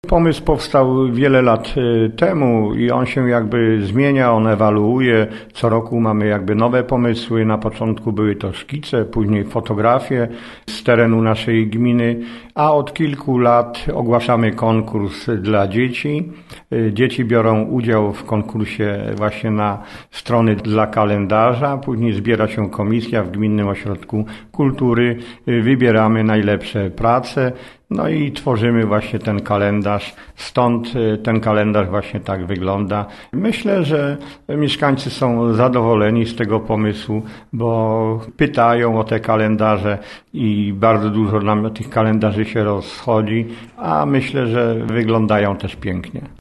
Pomysł powstał wiele lat temu i on się jakby zmienia, on ewoluuje. Co roku mamy jakby nowe pomysły. Na początku były to szkice, później fotografie z terenu naszej gminy, a od kilku lat ogłaszamy konkurs dla dzieci. Dzieci biorą udział w konkursie właśnie na strony dla kalendarza. Później zbiera się komisja w Gminnym Ośrodku Kultury. Wybieramy najlepsze prace. No i tworzymy właśnie ten kalendarz, stąd ten kalendarz właśnie tak wygląda. Myślę, że mieszkańcy są zadowoleni z tego pomysłu, bo pytają o te kalendarze i bardzo dużo nam tych kalendarzy się rozchodzi, a myślę, że wyglądają też pięknie.